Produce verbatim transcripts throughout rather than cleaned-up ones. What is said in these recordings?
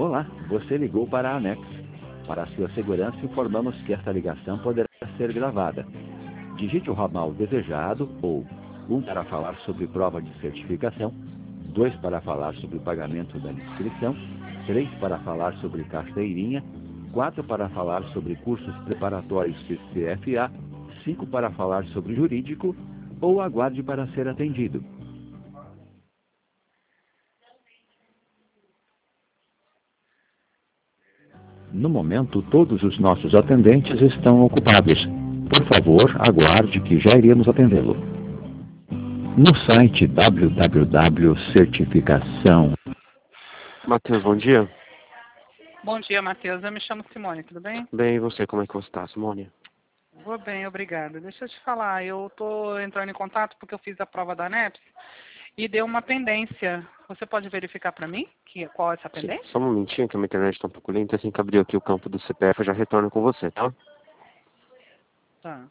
Olá, você ligou para a ANEX. Para a sua segurança, informamos que esta ligação poderá ser gravada. Digite o ramal desejado ou um para falar sobre prova de certificação, dois para falar sobre pagamento da inscrição, três para falar sobre carteirinha, quatro para falar sobre cursos preparatórios C C F A, cinco para falar sobre jurídico ou aguarde para ser atendido. No momento, todos os nossos atendentes estão ocupados. Por favor, aguarde que já iremos atendê-lo. No site w w w ponto certificação. Matheus, bom dia. Bom dia, Matheus. Eu me chamo Simone, tudo bem? Bem, e você? Como é que você está, Simone? Vou bem, obrigada. Deixa eu te falar, eu estou entrando em contato porque eu fiz a prova da ANEPS e deu uma pendência. Você pode verificar para mim que, qual é essa pendência? Sim, só um momentinho que a minha internet está um pouco lenta. Assim que abrir aqui o campo do C P F, eu já retorno com você, tá? Tá.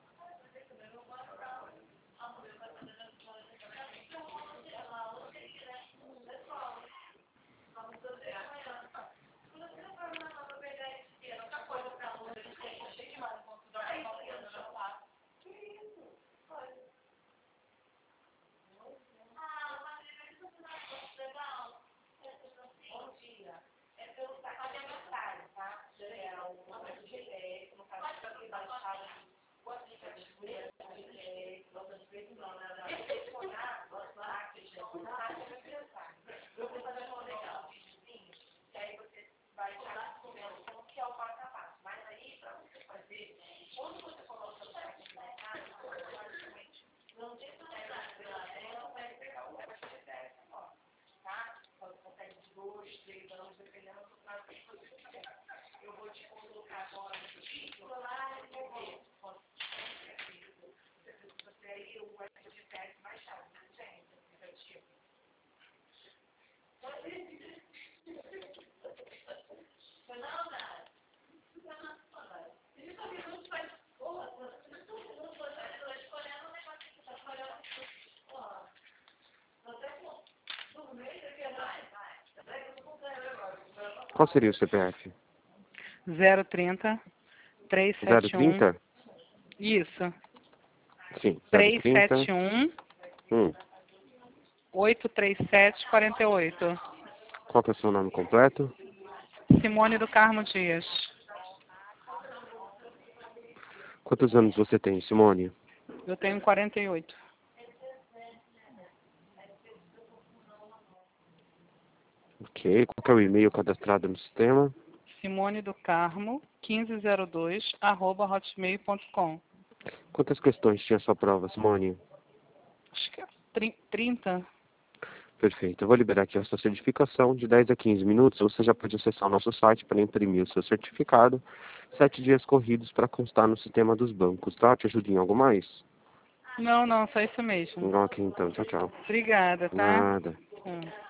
Qual seria o C P F? zero trinta, trezentos e zero setenta e um. trinta? Isso. Sim, trezentos e zero trinta. setenta e um, Hum. oitocentos e trinta e sete, quarenta e oito. Qual que é o seu nome completo? Simone do Carmo Dias. Quantos anos você tem, Simone? Eu tenho quarenta e oito. Ok. Qual que é o e-mail cadastrado no sistema? Simone do Carmo, quinze zero dois, arroba hotmail ponto com. Quantas questões tinha a sua prova, Simone? Acho que é trinta. Perfeito. Eu vou liberar aqui a sua certificação de dez a quinze minutos. Você já pode acessar o nosso site para imprimir o seu certificado. Sete dias corridos para constar no sistema dos bancos, tá? Te ajuda em algo mais? Não, não, só isso mesmo. Ok, então. Tchau, tchau. Obrigada, tá? Nada. Hum.